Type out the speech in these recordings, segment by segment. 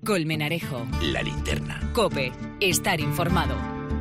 Colmenarejo. La Linterna. COPE. Estar informado.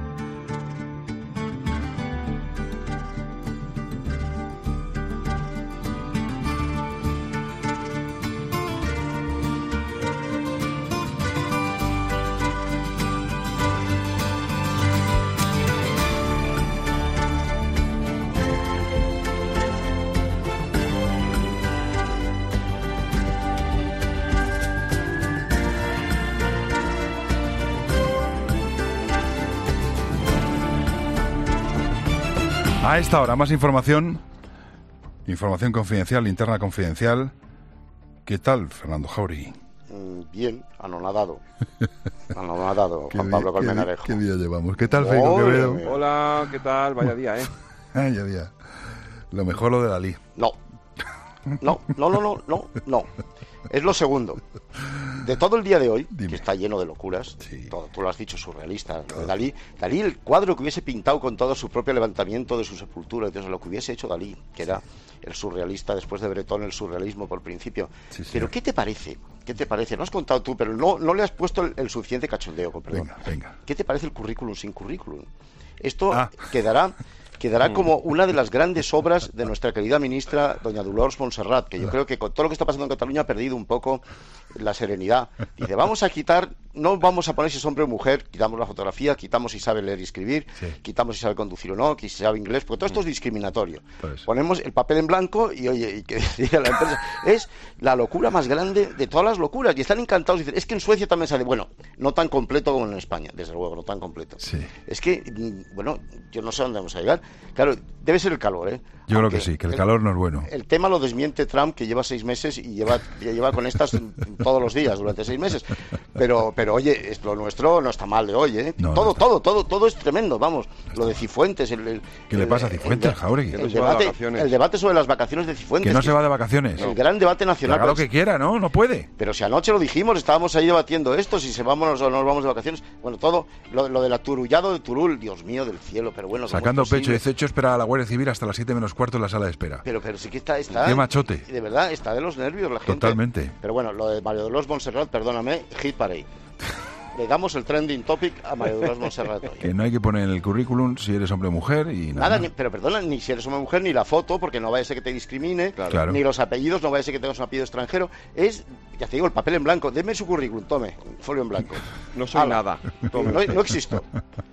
A esta hora, más información confidencial, linterna confidencial. ¿Qué tal, Fernando Jauregui? Bien, anonadado, Juan Pablo Colmenarejo. ¿Qué día llevamos? ¿Qué tal, Feijóo Quevedo? Hola, ¿qué tal? Vaya día, ¿eh? Vaya día. Lo mejor lo de Dalí. No. Es lo segundo. De todo el día de hoy, que está lleno de locuras, sí. Tú lo has dicho, surrealista, lo de Dalí, el cuadro que hubiese pintado con todo su propio levantamiento de su sepultura, entonces lo que hubiese hecho Dalí, que era el surrealista después de Bretón, el surrealismo por principio. Sí, pero ¿qué te parece? No has contado tú, pero no le has puesto el suficiente cachondeo, con perdón. Venga. ¿Qué te parece el currículum sin currículum? Esto quedará como una de las grandes obras de nuestra querida ministra, doña Dolors Montserrat, que yo creo que con todo lo que está pasando en Cataluña ha perdido un poco la serenidad. Dice, vamos a quitar, no vamos a poner si es hombre o mujer, quitamos la fotografía, quitamos si sabe leer y escribir, quitamos si sabe conducir o no, si sabe inglés, porque todo esto es discriminatorio. Ponemos el papel en blanco y, oye, y que diga la empresa, es la locura más grande de todas las locuras, y están encantados, dicen, es que en Suecia también sale, bueno, no tan completo como en España, desde luego, no tan completo. Sí. Es que, bueno, yo no sé dónde vamos a llegar. Claro, debe ser el calor, ¿eh? Yo creo que sí, que el calor no es bueno. El tema lo desmiente Trump, que lleva 6 meses y lleva con estas todos los días durante 6 meses. Pero oye, lo nuestro no está mal de hoy, ¿eh? Todo es tremendo, vamos. Lo de Cifuentes. ¿Qué le pasa a Cifuentes, Jauregui? El debate sobre las vacaciones de Cifuentes. Que no se va de vacaciones. El gran debate nacional. Haga lo que quiera, ¿no? No puede. Pero si anoche lo dijimos, estábamos ahí debatiendo esto, si se vamos o no nos vamos de vacaciones. Bueno, todo, lo del aturullado de Turul, Dios mío del cielo, pero bueno. Sacando pecho, dice, hecho espera a la Guardia Civil hasta las 7 menos cuarto en la sala de espera. Pero sí que está qué machote. De verdad, está de los nervios la gente. Totalmente. Pero bueno, lo de María Dolors Montserrat, perdóname, hit parade. Le damos el trending topic a María Dolors Montserrat hoy. Que no hay que poner en el currículum si eres hombre o mujer y nada. Pero perdona, ni si eres hombre o mujer, ni la foto, porque no vaya a ser que te discrimine, ni los apellidos, no vaya a ser que tengas un apellido extranjero. Es, ya te digo, el papel en blanco. Deme su currículum, tome, folio en blanco. No soy nada. No existo.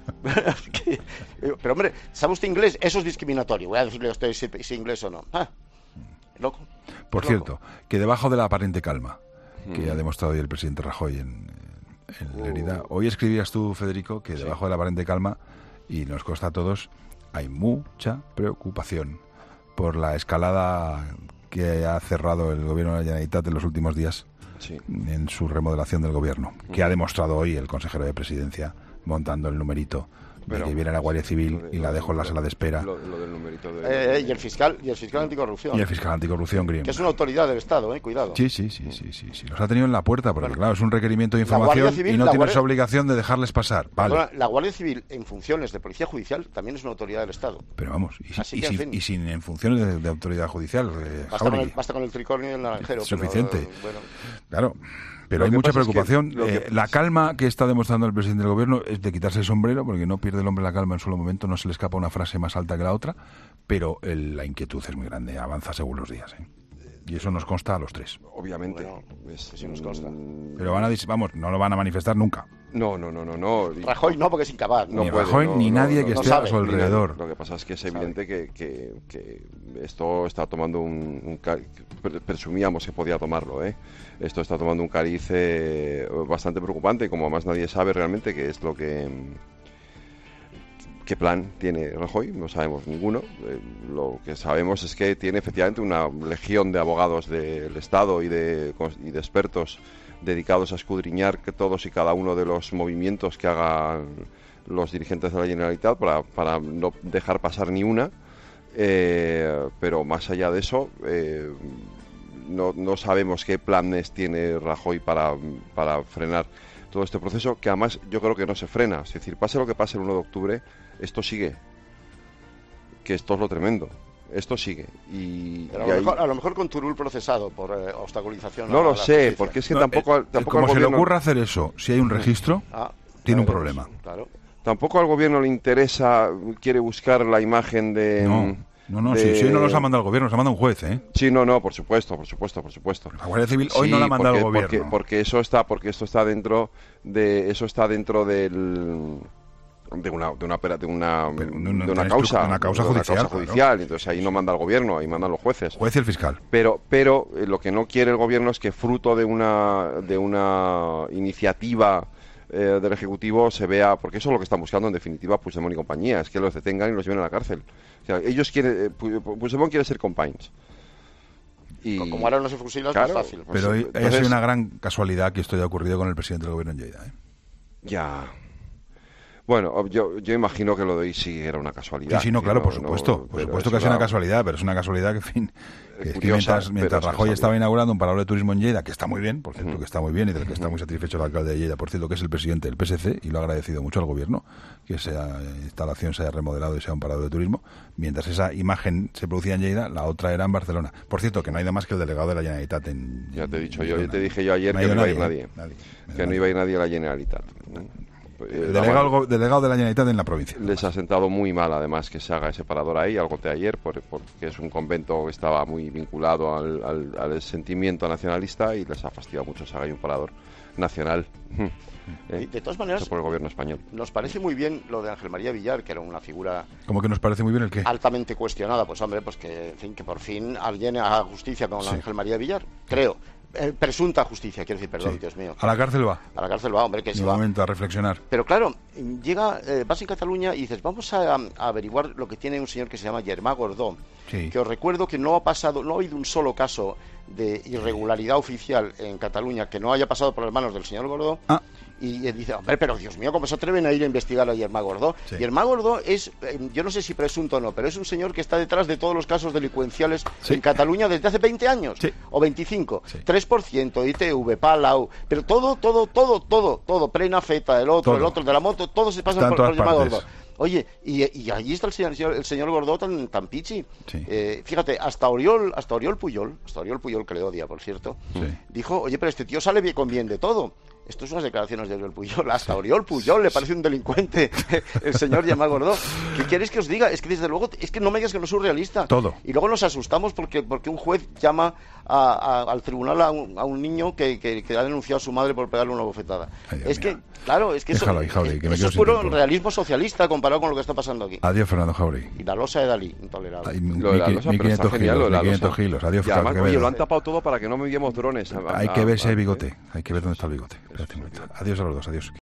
Pero hombre, ¿sabe usted inglés? Eso es discriminatorio. Voy a decirle a usted si inglés o no. Loco. Por cierto, que debajo de la aparente calma que ha demostrado hoy el presidente Rajoy en la herida, hoy escribías tú, Federico, que debajo de la aparente calma, y nos consta a todos, hay mucha preocupación por la escalada que ha cerrado el gobierno de la Generalitat en los últimos días en su remodelación del gobierno, que ha demostrado hoy el consejero de Presidencia montando el numerito de que viene la Guardia Civil y la dejó en la sala de espera. Lo del numerito y el fiscal anticorrupción. Y el fiscal anticorrupción, Grimm. Que es una autoridad del Estado, cuidado. Sí. Los ha tenido en la puerta, porque claro, es un requerimiento de información y no tienes obligación de dejarles pasar. Vale. La Guardia Civil en funciones de policía judicial también es una autoridad del Estado. Pero vamos, y sin en funciones de autoridad judicial. Basta con el tricornio y el naranjero. Es suficiente. Bueno. Claro. Pero hay mucha preocupación. La calma que está demostrando el presidente del gobierno es de quitarse el sombrero, porque no pierde el hombre la calma en solo momento, no se le escapa una frase más alta que la otra, pero la inquietud es muy grande, avanza según los días. Y eso nos consta a los tres. Obviamente. Bueno, sí nos consta. Pero no lo van a manifestar nunca. No. Rajoy no, porque es incapaz. Ni Rajoy ni nadie que esté a su alrededor. Lo que pasa es que es evidente que esto está tomando presumíamos que podía tomarlo, Esto está tomando un cariz bastante preocupante, como además nadie sabe realmente qué es lo que... ¿Qué plan tiene Rajoy? No sabemos ninguno. Lo que sabemos es que tiene efectivamente una legión de abogados del Estado y de expertos dedicados a escudriñar que todos y cada uno de los movimientos que hagan los dirigentes de la Generalitat para no dejar pasar ni una. Pero más allá de eso, no sabemos qué planes tiene Rajoy para frenar todo este proceso, que además yo creo que no se frena. Es decir, pase lo que pase el 1 de octubre, esto sigue. Que esto es lo tremendo. Esto sigue. Pero a lo mejor con Turull procesado por obstaculización. No lo sé, porque es que tampoco como al se le gobierno ocurra hacer eso, si hay un registro, tiene un problema. Claro. Tampoco al gobierno le interesa, quiere buscar la imagen de... No, si hoy no los ha mandado el gobierno, los ha mandado un juez, ¿eh? Sí, no, por supuesto. La Guardia Civil hoy no la ha mandado el gobierno. Porque esto está dentro de una causa judicial. Entonces ahí no manda el gobierno, ahí mandan los jueces. Juez y el fiscal. Pero lo que no quiere el gobierno es que fruto de una iniciativa del Ejecutivo se vea, porque eso es lo que están buscando en definitiva Puigdemont y compañía, es que los detengan y los lleven a la cárcel. O sea, ellos quieren, Puigdemont quiere ser compines. Y como ahora no se fusilan, claro, es más fácil. Pero ha sido una gran casualidad que esto haya ocurrido con el presidente del gobierno en Lleida, ¿eh? Ya. Bueno, yo imagino que lo de hoy sí era una casualidad. Sí, claro, por supuesto que es una casualidad, pero es una casualidad que, en fin, mientras Rajoy estaba inaugurando un parador de turismo en Lleida, que está muy bien, por cierto, que está muy bien, y del que está muy satisfecho el alcalde de Lleida, por cierto, que es el presidente del PSC, y lo ha agradecido mucho al gobierno, que esa instalación se haya remodelado y sea un parador de turismo, mientras esa imagen se producía en Lleida, la otra era en Barcelona. Por cierto, que no hay nada más que el delegado de la Generalitat en... Ya te he dicho yo te dije yo ayer que no iba a ir nadie. Que no iba a ir nadie a la Generalitat. Delegado de la Generalitat en la provincia. Les ha sentado muy mal, además, que se haga ese parador ahí, algo de ayer, porque es un convento que estaba muy vinculado al sentimiento nacionalista y les ha fastidiado mucho que se haga ahí un parador nacional. De todas maneras, por el gobierno español. Nos parece muy bien lo de Ángel María Villar, que era una figura... ¿Cómo que nos parece muy bien el qué? Altamente cuestionada. Pues hombre, pues que por fin alguien haga justicia con Ángel María Villar, creo. Presunta justicia, quiero decir, perdón, Dios mío. A la cárcel va. A la cárcel va, hombre, que sí va. Nuevamente a reflexionar. Pero claro, vas en Cataluña y dices, vamos a averiguar lo que tiene un señor que se llama Germà Gordó, que os recuerdo que no ha habido un solo caso de irregularidad oficial en Cataluña que no haya pasado por las manos del señor Gordó. Y dice, hombre, pero Dios mío, ¿cómo se atreven a ir a investigar a Germà Gordó? Germà Gordó es, yo no sé si presunto o no, pero es un señor que está detrás de todos los casos delincuenciales en Cataluña desde hace 20 años, o 25, 3%, ITV, Palau, pero todo, Prena Feta, el otro de la moto, todo se pasa por Germà Gordó. Oye, y allí está el señor Gordó tan pichi. Fíjate, hasta Oriol Puyol, que le odia, por cierto, dijo, oye, pero este tío sale bien con bien de todo. Esto son unas declaraciones de Oriol Puyol. Hasta Oriol Puyol le parece un delincuente el señor Germà Gordó. ¿Qué quieres que os diga? Es que desde luego, es que no me digas que no es surrealista. Todo. Y luego nos asustamos porque un juez llama al tribunal a un niño que ha denunciado a su madre por pegarle una bofetada. Claro, es que eso es puro realismo socialista comparado con lo que está pasando aquí. Adiós, Fernando Jauregui. Y la losa de Dalí, intolerable. Lo de la losa, pero está genial lo de la losa. Kilos. Adiós, y además, oye, lo han tapado todo para que no enviemos drones. Hay que ver si hay bigote. Hay que ver dónde está el bigote. Adiós a los dos, adiós.